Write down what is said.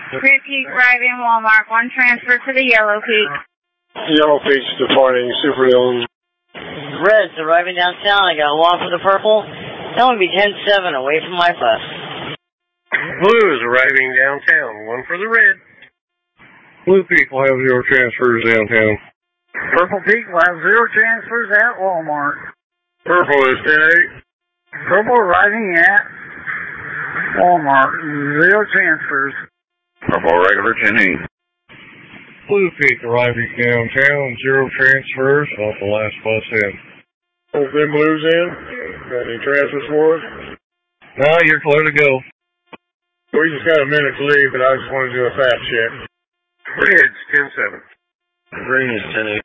Red Peak arriving Walmart. 1 transfer to the Yellow Peak. Yellow Peak's departing Super Dillon. Red's arriving downtown. I got 1 for the purple. That would be 10-7 away from my bus. Blue's arriving downtown. 1 for the red. Blue Peak will have 0 transfers downtown. Purple Peak will have 0 transfers at Walmart. Purple is 10-8. Purple arriving at Walmart. 0 transfers. Purple regular 10-8. Blue Peak arriving downtown. 0 transfers off the last bus in. Both them blues in. Got any transfers for us? No, you're clear to go. We just got a minute to leave, but I just want to do a fact check. Red's 10-7. Green is 10-8.